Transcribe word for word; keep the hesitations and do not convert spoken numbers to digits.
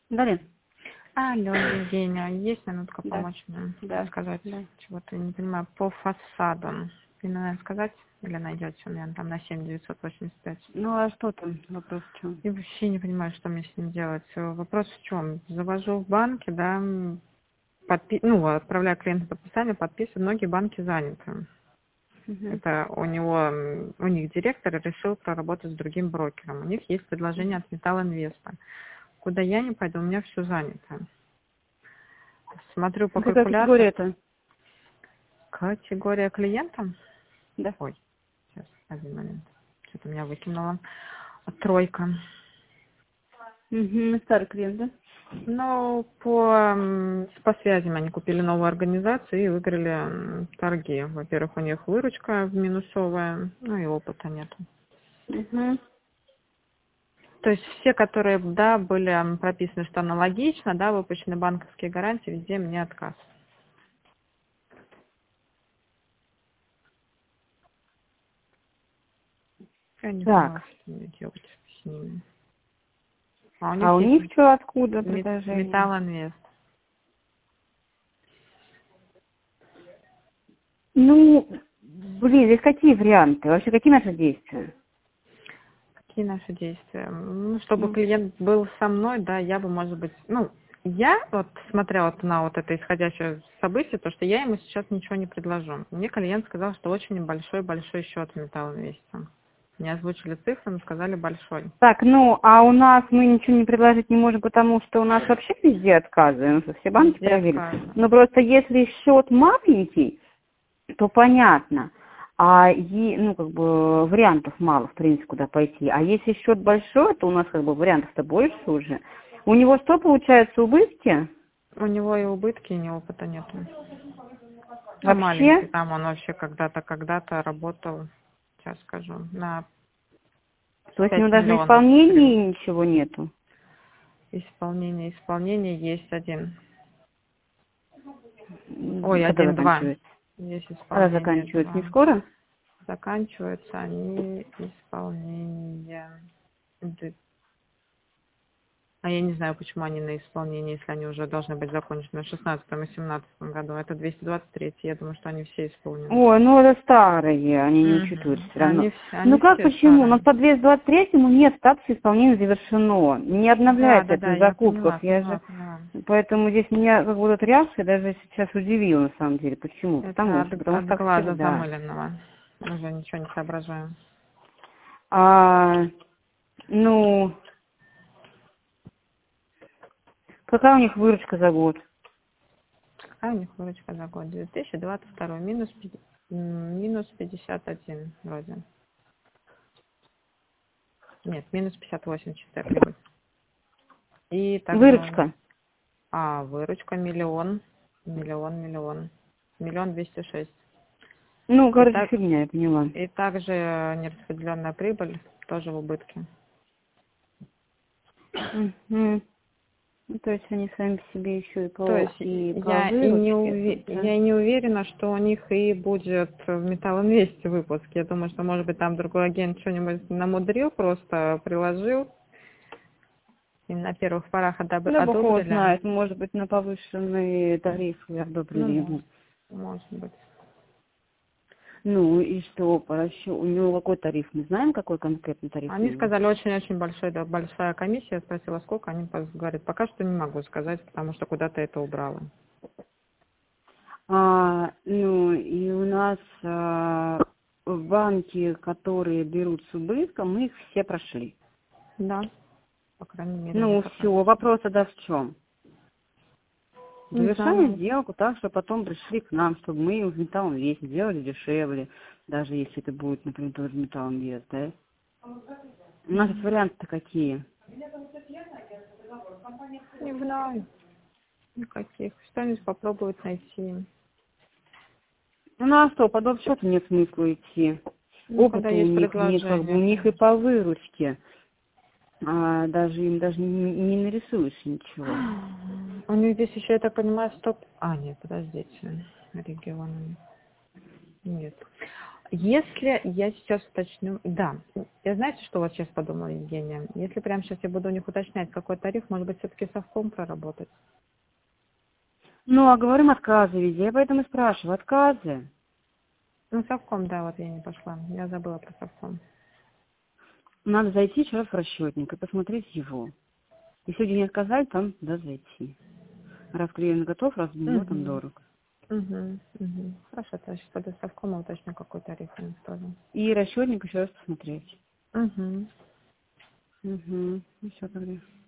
Дарья? Алло, Евгения, есть минутка Да. помочь мне Да. сказать Да. чего-то, я не понимаю, по фасаду. Или надо сказать, или найдете у меня там на семь девятьсот восемьдесят пять. Ну а что там? Вопрос в чем? Я вообще не понимаю, что мне с ним делать. Э, Вопрос в чем? Завожу в банке, да, м, подпи- ну, отправляю клиенту подписание, подписываю, многие банки заняты. Угу. Это у него, м, у них директор решил проработать с другим брокером. У них есть предложение от Металл Инвеста. Куда я не пойду, у меня все занято. Смотрю по Какая категория калькулятору. это? Категория клиента. Да. Ой, сейчас, один момент. Что-то меня выкинуло. Тройка. Угу. Старый клиент, да? Ну, по, м, по связям они купили новую организацию и выиграли м, торги. Во-первых, у них выручка минусовая, ну и опыта нет. Угу. То есть все, которые, да, были м, прописаны, что аналогично, да, выпущены банковские гарантии, везде мне отказ. Я не знаю, Так. что мне делать с ними. А у них А у есть них что, откуда Мет- предложение? Металл Инвест. Ну, блин, здесь какие варианты? Вообще, какие наши действия? Какие наши действия? Ну, чтобы Ну, клиент был со мной, да, я бы, может быть, ну, я вот смотря вот на вот это исходящее событие, то, что я ему сейчас ничего не предложу. Мне клиент сказал, что очень большой-большой счет в Металл Инвесте. Мне озвучили цифры, но сказали большой. так, ну, а у нас мы ничего не предложить не можем, потому что у нас вообще везде отказы, ну, что все банки Везде проверили. отказано. Но просто если счет маленький, то понятно. А е- ну, как бы вариантов мало, в принципе, куда пойти. А если счет большой, то у нас как бы вариантов-то больше уже. У него что получается, убытки? У него и убытки, и ни опыта нету. Ну, маленький, Вообще? там он вообще когда-то, когда-то работал, сейчас скажу, на То есть у него пять даже на миллионов. исполнении ничего нету? Исполнение, исполнение есть один. М, Ой, Когда один-два. заканчивается? Есть Когда исполнение заканчивается? Не два. скоро? Заканчиваются они исполнение. д- А я не знаю, почему они на исполнении, если они уже должны быть закончены в шестнадцатом и семнадцатом году. Это двести двадцать три. Я думаю, что они все исполнены. Ой, ну это старые, они не учитываются Угу. все равно. Они, все, Ну они как, все почему? У нас старые. по двести двадцать третьему нет статуса исполнения завершено. Не Да, обновляется да, это да, на я закупках. поняла, Я поняла, же... поняла. Поэтому здесь меня как бы вот эта реакция даже сейчас удивила на самом деле. Почему? Это Потому от, что, потому от что так глаза всегда. замыленного. Уже ничего не соображаю. А, ну, какая у них выручка за год? Какая у них выручка за год? две тысячи двадцать второй. Минус, пяти- м, минус пятьдесят один вроде. Нет, минус пятьдесят восемь чистая прибыль. И также, Выручка. а, выручка миллион, миллион, миллион, миллион двести шесть. Ну, И, короче, так, фигня, я поняла. и также нераспределенная прибыль тоже в убытке. Мгм. Ну, то есть они сами по себе еще и То по, есть и по я и не, выручке. уве- Это... я и не уверена, что у них и будет в Металл Инвесте выпуск. Я думаю, что, может быть, там другой агент что-нибудь намудрил, просто приложил, и на первых порах одоб- Да, бог его одобрили. знает, может быть, на повышенные тарифы Ну, одобрили ему. может, может быть. Ну и что, по расчету, у него какой тариф? Мы знаем, какой конкретный тариф у Они него? сказали, очень-очень большой, да, большая комиссия. Я спросила, сколько, они пос- говорят, пока что не могу сказать, потому что куда-то это убрала. А, ну и у нас а, банки, которые берут с убытком, мы их все прошли. Да, по крайней мере, мне Ну пока. все, вопрос тогда в чем? Не Завершаем знаю. сделку так, что потом пришли к нам, чтобы мы им в металл вес сделали дешевле, даже если это будет, например, тоже металл вес, да? У нас есть М, варианты-то какие? Не знаю. Никаких. Что-нибудь попробовать найти. Ну а что, под общий счет нет смысла идти. Ну, когда Опыта у есть них нет, как бы у предложение, них и конечно. по выручке. А даже им даже не, не нарисуешь ничего. У них здесь еще, я так понимаю, стоп. А, нет, подождите. Регионы. Нет. Если я сейчас уточню, да, я знаете, что вот сейчас подумала, Евгения? Если прямо сейчас я буду у них уточнять, какой тариф, может быть, все-таки совком проработать? Ну, а говорим отказы везде, я поэтому и спрашиваю, отказы. Ну, совком, да, вот я не пошла, я забыла про совком. Надо зайти еще раз в расчетник и посмотреть его. Если люди не отказали, там да зайти. Раз клиент готов, раз для него там Угу. дорого. Угу. Угу. Хорошо, то я сейчас пойду совком и уточню, какой тариф у них тоже. И расчетник еще раз посмотреть. Угу. Угу. Ну все тогда.